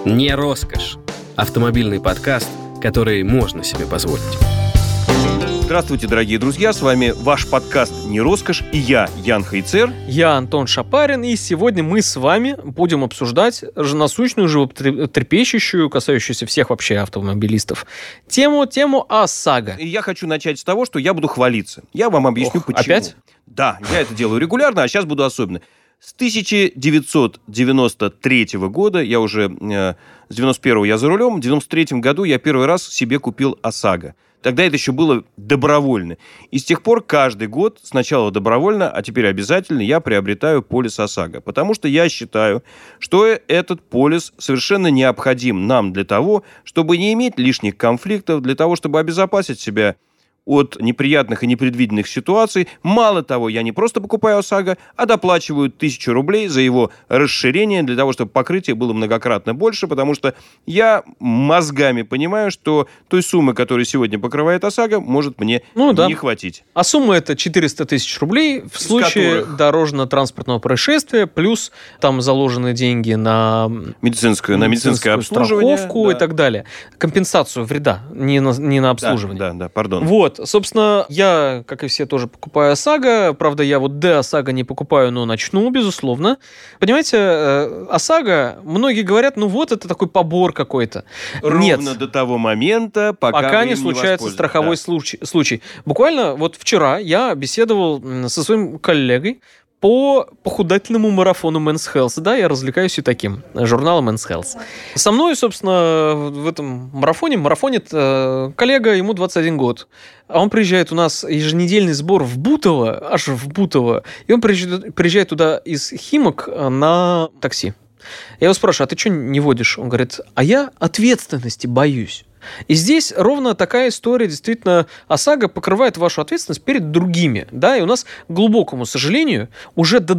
Не роскошь. Автомобильный подкаст, который можно себе позволить. Здравствуйте, дорогие друзья, с вами ваш подкаст «Не роскошь» и я, Ян Хайцер. Я Антон Шапарин, и сегодня мы с вами будем обсуждать насущную, животрепещущую, касающуюся всех вообще автомобилистов, тему ОСАГО. И я хочу начать с того, что я буду хвалиться. Я вам объясню, почему. Опять? Да, я это делаю регулярно, а сейчас буду особенно. С 1993 года, я уже с 91-го я за рулем, в 93-м году я первый раз себе купил ОСАГО. Тогда это еще было добровольно. И с тех пор каждый год, сначала добровольно, а теперь обязательно, я приобретаю полис ОСАГО. Потому что я считаю, что этот полис совершенно необходим нам для того, чтобы не иметь лишних конфликтов, для того, чтобы обезопасить себя от неприятных и непредвиденных ситуаций. Мало того, я не просто покупаю ОСАГО, а доплачиваю 1000 рублей за его расширение, для того, чтобы покрытие было многократно больше, потому что я мозгами понимаю, что той суммы, которая сегодня покрывает ОСАГО, может мне не хватить. А сумма это 400 тысяч рублей в случае дорожно-транспортного происшествия, плюс там заложены деньги на медицинское обслуживание, страховку, да, и так далее. Компенсацию вреда, не на обслуживание. Да, пардон. Вот, собственно, я, как и все, тоже покупаю ОСАГО. Правда, я вот ОСАГО не покупаю, но начну, безусловно. Понимаете, ОСАГО, многие говорят, ну вот это такой побор какой-то. Ровно до того момента, пока не случается страховой случай. Буквально вот вчера я беседовал со своим коллегой по похудательному марафону Men's Health. Да, я развлекаюсь и таким, журналом Men's Health. Со мной, собственно, в этом марафонит коллега, ему 21 год. А он приезжает, у нас еженедельный сбор в Бутово, аж в Бутово, и он приезжает туда из Химок на такси. Я его спрашиваю, а ты что не водишь? Он говорит, а я ответственности боюсь. И здесь ровно такая история. Действительно, ОСАГО покрывает вашу ответственность перед другими. Да? И у нас, к глубокому сожалению, уже до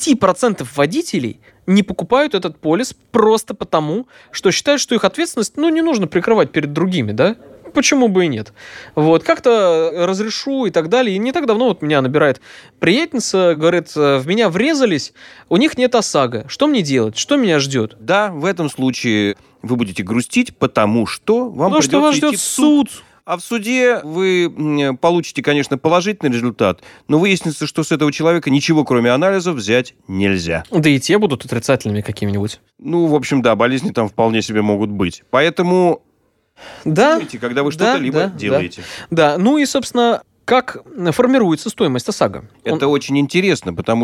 20% водителей не покупают этот полис просто потому, что считают, что их ответственность не нужно прикрывать перед другими. Да? Почему бы и нет? Вот, как-то разрешу и так далее. И не так давно вот меня набирает приятельница, говорит, в меня врезались, у них нет ОСАГО. Что мне делать? Что меня ждет? Да, в этом случае вы будете грустить, потому что вам придется идти в суд. А в суде вы получите, конечно, положительный результат, но выяснится, что с этого человека ничего, кроме анализов, взять нельзя. Да и те будут отрицательными какими-нибудь. В общем, да, болезни там вполне себе могут быть. Поэтому... Да, думайте, когда вы что-то делаете. Да, и, собственно, как формируется стоимость ОСАГО? Это очень интересно, потому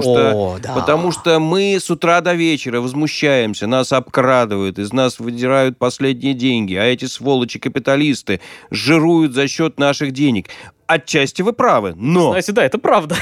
что мы с утра до вечера возмущаемся, нас обкрадывают, из нас выдирают последние деньги, а эти сволочи-капиталисты жируют за счет наших денег. Отчасти вы правы, но... Знаете, да, это правда.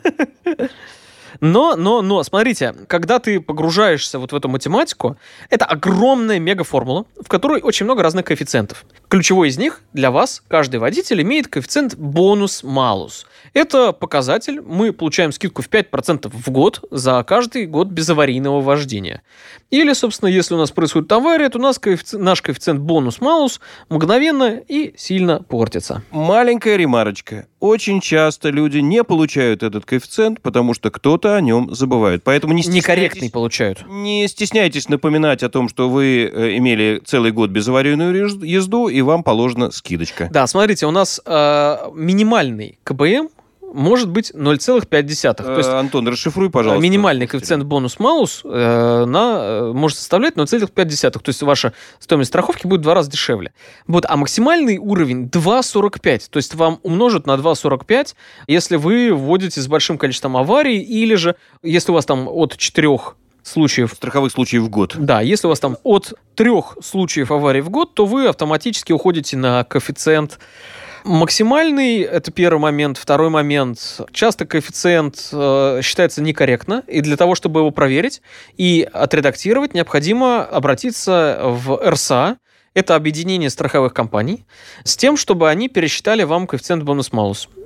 Но, смотрите, когда ты погружаешься вот в эту математику, это огромная мегаформула, в которой очень много разных коэффициентов. Ключевой из них для вас, каждый водитель, имеет коэффициент бонус-малус. Это показатель, мы получаем скидку в 5% в год за каждый год безаварийного вождения. Или, собственно, если у нас происходит авария, то у нас наш коэффициент бонус-малус мгновенно и сильно портится. Маленькая ремарочка. Очень часто люди не получают этот коэффициент, потому что кто-то о нем забывает. Поэтому не стесняйтесь. Некорректный получают. Не стесняйтесь напоминать о том, что вы имели целый год безаварийную езду, и вам положена скидочка. Да, смотрите, у нас минимальный КБМ может быть 0,5. То есть, Антон, расшифруй, пожалуйста. Минимальный коэффициент бонус-малус может составлять 0,5. То есть ваша стоимость страховки будет в 2 раза дешевле. Вот, а максимальный уровень 2,45. То есть вам умножат на 2,45, если вы вводите с большим количеством аварий, или же если у вас там от 4 страховых случаев в год. Да, если у вас там от 3 случаев аварий в год, то вы автоматически уходите на коэффициент максимальный. Это первый момент. Второй момент. Часто коэффициент считается некорректно, и для того, чтобы его проверить и отредактировать, необходимо обратиться в РСА. Это объединение страховых компаний, с тем, чтобы они пересчитали вам коэффициент бонус-малус.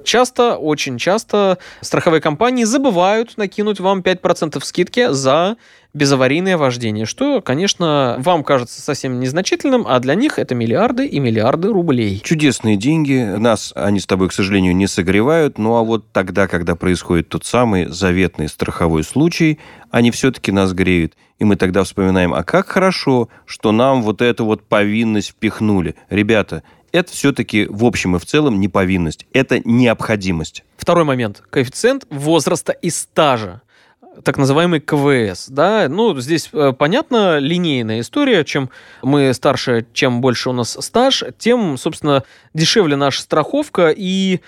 Очень часто страховые компании забывают накинуть вам 5% скидки за безаварийное вождение, что, конечно, вам кажется совсем незначительным, а для них это миллиарды и миллиарды рублей. Чудесные деньги. Нас они с тобой, к сожалению, не согревают. Ну а вот тогда, когда происходит тот самый заветный страховой случай, они все-таки нас греют. И мы тогда вспоминаем, а как хорошо, что нам вот эту вот повинность впихнули. Ребята, это все-таки в общем и в целом не повинность, это необходимость. Второй момент. Коэффициент возраста и стажа. Так называемый КВС, да, ну, здесь, понятно, линейная история, чем мы старше, чем больше у нас стаж, тем, собственно, дешевле наша страховка, и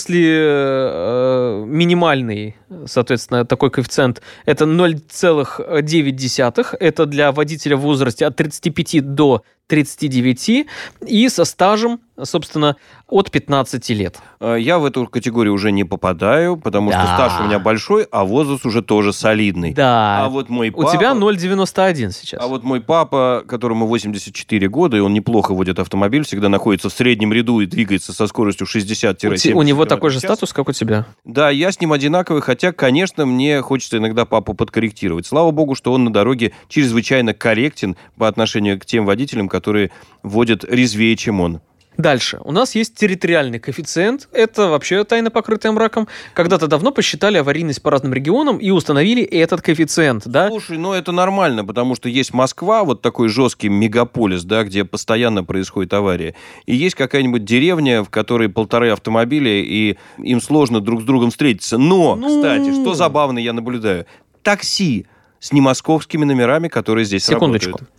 если минимальный, соответственно, такой коэффициент, это 0,9, это для водителя в возрасте от 35 до 39, и со стажем, собственно, от 15 лет. Я в эту категорию уже не попадаю, потому что стаж у меня большой, а возраст уже тоже солидный. Да. А вот мой папа... У тебя 0,91 сейчас. А вот мой папа, которому 84 года, и он неплохо водит автомобиль, всегда находится в среднем ряду и двигается со скоростью 60-70 У него км такой же в час. статус, как у тебя? Да, я с ним одинаковый, хотя, конечно, мне хочется иногда папу подкорректировать. Слава богу, что он на дороге чрезвычайно корректен по отношению к тем водителям, которые водят резвее, чем он. Дальше. У нас есть территориальный коэффициент. Это вообще тайна, покрытая мраком. Когда-то давно посчитали аварийность по разным регионам и установили этот коэффициент, да? Слушай, ну это нормально, потому что есть Москва, вот такой жесткий мегаполис, да, где постоянно происходит авария. И есть какая-нибудь деревня, в которой 1,5 автомобиля, и им сложно друг с другом встретиться. Но, кстати, что забавно я наблюдаю, такси с немосковскими номерами, которые здесь Секундочку. работают.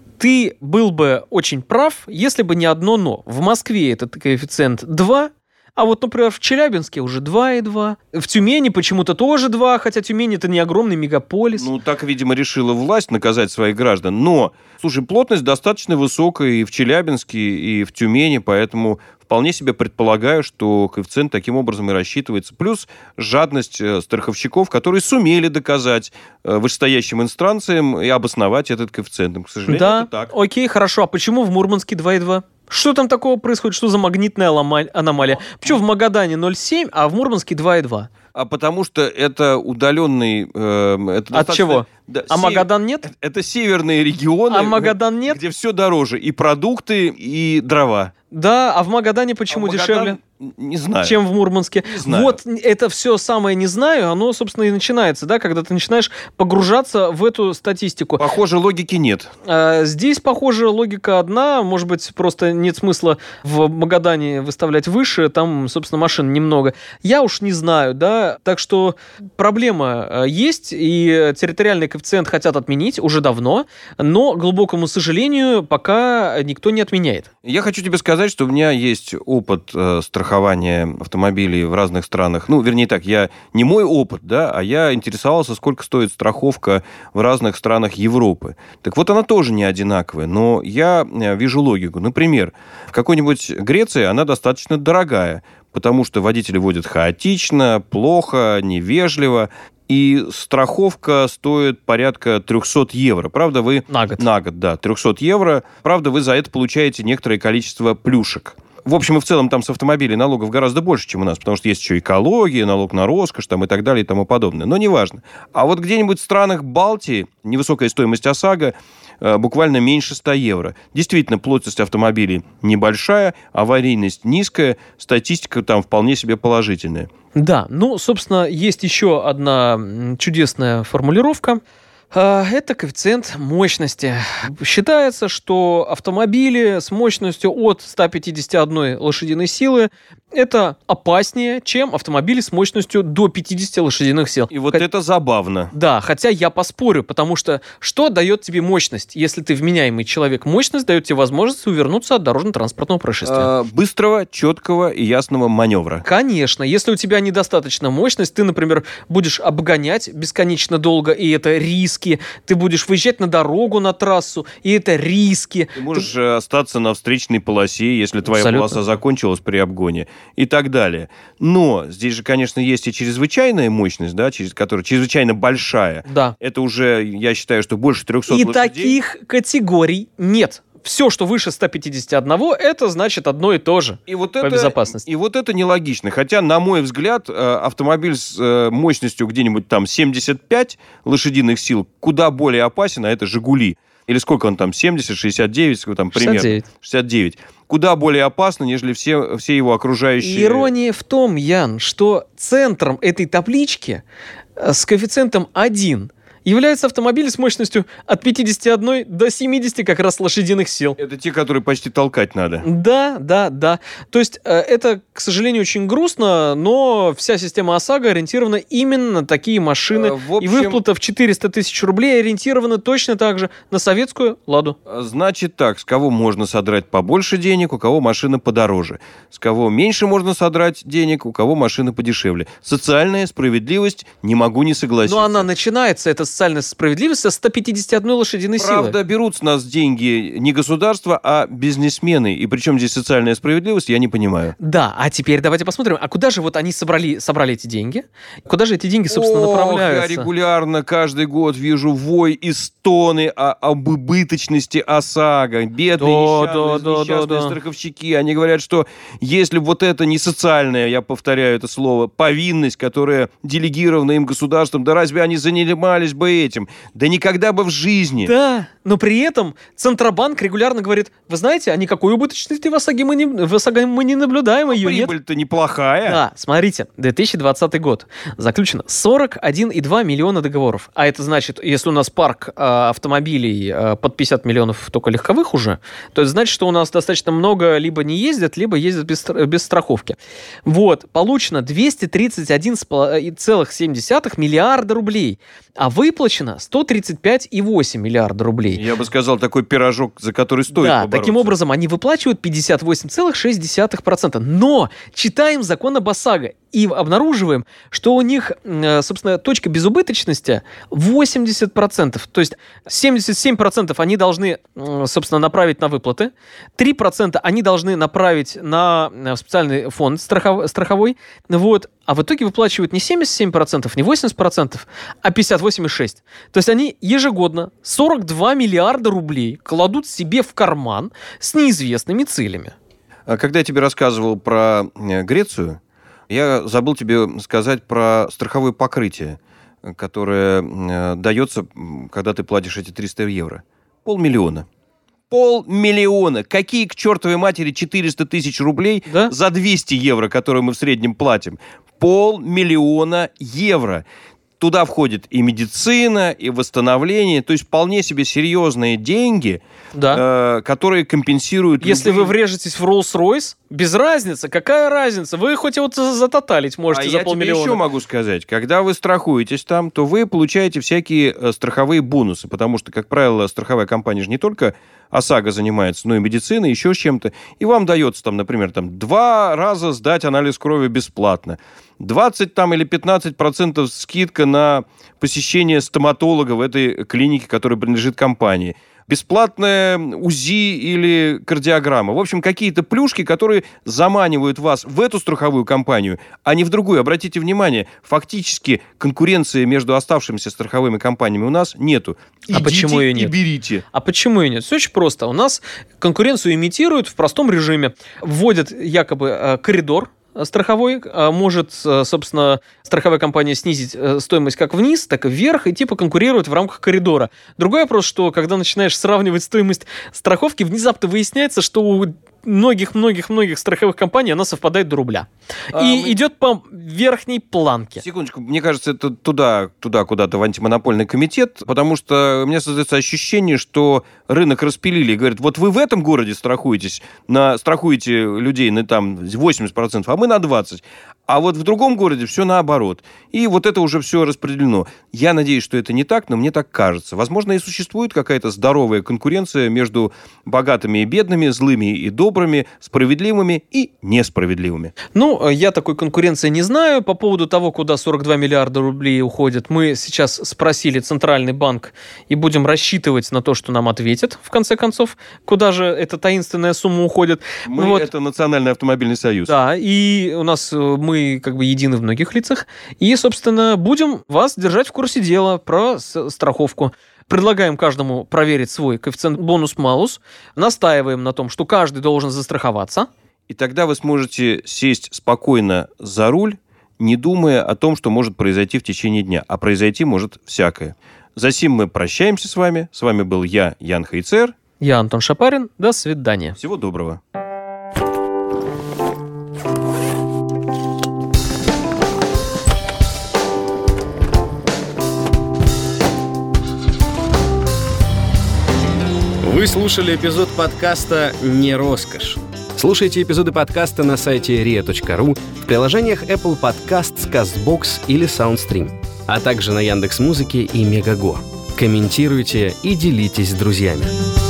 Ты был бы очень прав, если бы не одно «но». В Москве этот коэффициент 2, а вот, например, в Челябинске уже 2,2. В Тюмени почему-то тоже 2, хотя Тюмень — это не огромный мегаполис. Ну, так, видимо, решила власть наказать своих граждан. Но, слушай, плотность достаточно высокая и в Челябинске, и в Тюмени, поэтому вполне себе предполагаю, что коэффициент таким образом и рассчитывается. Плюс жадность страховщиков, которые сумели доказать вышестоящим инстанциям и обосновать этот коэффициент. К сожалению, это так. Окей, хорошо. А почему в Мурманске 2,2? Что там такого происходит? Что за магнитная аномалия? Почему в Магадане 0,7, а в Мурманске 2,2? А потому что это удаленный... От чего? А Магадан нет? Это северные регионы, А Магадан нет? где все дороже. И продукты, и дрова. Да, а в Магадане почему дешевле? Не знаю. Чем в Мурманске. Не знаю. Вот это все самое «не знаю», оно, собственно, и начинается, да, когда ты начинаешь погружаться в эту статистику. Похоже, логики нет. Здесь, похоже, логика одна. Может быть, просто нет смысла в Магадане выставлять выше, там, собственно, машин немного. Я уж не знаю, да. Так что проблема есть, и территориальный коэффициент хотят отменить уже давно, но, к глубокому сожалению, пока никто не отменяет. Я хочу тебе сказать, что у меня есть опыт страхования автомобилей в разных странах. Ну, вернее так, не мой опыт, да, а я интересовался, сколько стоит страховка в разных странах Европы. Так вот, она тоже не одинаковая, но я вижу логику. Например, в какой-нибудь Греции она достаточно дорогая, потому что водители водят хаотично, плохо, невежливо, и страховка стоит порядка 300 евро. Правда, вы... На год. На год, да, 300 евро. Правда, вы за это получаете некоторое количество плюшек. В общем и в целом там с автомобилей налогов гораздо больше, чем у нас, потому что есть еще экология, налог на роскошь там, и так далее и тому подобное. Но неважно. А вот где-нибудь в странах Балтии невысокая стоимость ОСАГО буквально меньше 100 евро. Действительно, плотность автомобилей небольшая, аварийность низкая, статистика там вполне себе положительная. Да, ну, собственно, есть еще одна чудесная формулировка. Это коэффициент мощности. Считается, что автомобили с мощностью от 151 лошадиной силы это опаснее, чем автомобили с мощностью до 50 лошадиных сил. И вот это забавно. Да, хотя я поспорю, потому что что дает тебе мощность? Если ты вменяемый человек, мощность дает тебе возможность увернуться от дорожно-транспортного происшествия. Быстрого, четкого и ясного маневра. Конечно. Если у тебя недостаточно мощность, ты, например, будешь обгонять бесконечно долго, и это риски. Ты будешь выезжать на дорогу, на трассу, и это риски. Ты можешь остаться на встречной полосе, если твоя полоса закончилась при обгоне. И так далее. Но здесь же, конечно, есть и чрезвычайная мощность, да, которая чрезвычайно большая. Да. Это уже, я считаю, что больше 300 и лошадей. Таких категорий нет. все, что выше 151, это значит одно и то же по безопасности. И вот это нелогично. Хотя, на мой взгляд, автомобиль с мощностью где-нибудь там 75 лошадиных сил куда более опасен, а это «Жигули». Или сколько он там, 70, 69, сколько там примерно? 69. Куда более опасно, нежели все его окружающие... Ирония в том, Ян, что центром этой таблички с коэффициентом 1 является автомобиль с мощностью от 51 до 70 как раз лошадиных сил. Это те, которые почти толкать надо. Да. То есть это, к сожалению, очень грустно, но вся система ОСАГО ориентирована именно на такие машины. В общем, и выплата в 400 тысяч рублей ориентирована точно так же на советскую «Ладу». Значит так, с кого можно содрать побольше денег, у кого машина подороже. С кого меньше можно содрать денег, у кого машина подешевле. Социальная справедливость, не могу не согласиться. Но она начинается, эта социальная справедливость, со 151 лошадиной силы. Правда, берут с нас деньги не государство, а бизнесмены. И причем здесь социальная справедливость, я не понимаю. Да, а теперь давайте посмотрим, а куда же вот они собрали эти деньги? Куда же эти деньги, собственно, направляются? Я регулярно каждый год вижу вой и стоны об убыточности ОСАГО. Бедные, несчастные страховщики. Они говорят, что если вот это не социальная, я повторяю это слово, повинность, которая делегирована им государством, да разве они занимались бы этим? Да никогда бы в жизни. Да, но при этом Центробанк регулярно говорит, вы знаете, а никакой убыточности в ОСАГО мы не наблюдаем, ее нет. Прибыль-то неплохая. Да, смотрите, 2020 год. Заключено 41,2 миллиона договоров. А это значит, если у нас парк автомобилей под 50 миллионов только легковых уже, то это значит, что у нас достаточно много либо не ездят, либо ездят без страховки. Вот, получено 231,7 миллиарда рублей, а выплачено 135,8 миллиарда рублей. Я бы сказал, такой пирожок, за который стоит побороться. Таким образом, они выплачивают 58,6%. Но читаем закон об ОСАГО и обнаруживаем, что у них, собственно, точка безубыточности 80%. То есть 77% они должны, собственно, направить на выплаты, 3% они должны направить на специальный фонд страховой, вот, а в итоге выплачивают не 77%, не 80%, а 58,6%. То есть они ежегодно 42 миллиарда рублей кладут себе в карман с неизвестными целями. Когда я тебе рассказывал про Грецию, я забыл тебе сказать про страховое покрытие, которое дается, когда ты платишь эти 300 евро. 500 000. 500 000. Какие к чертовой матери 400 тысяч рублей за 200 евро, которые мы в среднем платим? 500 000 евро. Туда входит и медицина, и восстановление, то есть вполне себе серьезные деньги, которые компенсируют... Если вы врежетесь в Rolls-Royce, без разницы, какая разница? Вы хоть его затоталить можете за 500 000. А я тебе еще могу сказать, когда вы страхуетесь там, то вы получаете всякие страховые бонусы, потому что, как правило, страховая компания же не только ОСАГО занимается, но и медициной, еще с чем-то. И вам дается, там, например, 2 раза сдать анализ крови бесплатно. 20 или 15% скидка на посещение стоматолога в этой клинике, которая принадлежит компании. Бесплатное УЗИ или кардиограмма. В общем, какие-то плюшки, которые заманивают вас в эту страховую компанию, а не в другую. Обратите внимание, фактически конкуренции между оставшимися страховыми компаниями у нас нету. Идите почему ее нет? И берите. А почему ее нет? Все очень просто. У нас конкуренцию имитируют в простом режиме. Вводят якобы коридор страховой, может, собственно, страховая компания снизить стоимость как вниз, так и вверх, и типа конкурировать в рамках коридора. Другой вопрос, что когда начинаешь сравнивать стоимость страховки, внезапно выясняется, что у многих-многих-многих страховых компаний она совпадает до рубля. Идет по верхней планке. Секундочку, мне кажется, это туда куда-то в антимонопольный комитет, потому что у меня создается ощущение, что рынок распилили и говорят, вот вы в этом городе страхуете людей на 80%, а мы на 20%. А вот в другом городе все наоборот. И вот это уже все распределено. Я надеюсь, что это не так, но мне так кажется. Возможно, и существует какая-то здоровая конкуренция между богатыми и бедными, злыми и добрыми, справедливыми и несправедливыми. Я такой конкуренции не знаю. По поводу того, куда 42 миллиарда рублей уходят, мы сейчас спросили Центральный банк и будем рассчитывать на то, что нам ответят, в конце концов, куда же эта таинственная сумма уходит. Это Национальный автомобильный союз. Да, и у нас мы как бы едины в многих лицах. И, собственно, будем вас держать в курсе дела про страховку. Предлагаем каждому проверить свой коэффициент бонус-малус. Настаиваем на том, что каждый должен застраховаться. И тогда вы сможете сесть спокойно за руль, не думая о том, что может произойти в течение дня. А произойти может всякое. Засим мы прощаемся с вами. С вами был я, Ян Хайцер. Я Антон Шапарин. До свидания. Всего доброго. Вы слушали эпизод подкаста «Не роскошь». Слушайте эпизоды подкаста на сайте ria.ru, в приложениях Apple Podcasts, CastBox или SoundStream, а также на Яндекс.Музыке и Мегаго. Комментируйте и делитесь с друзьями.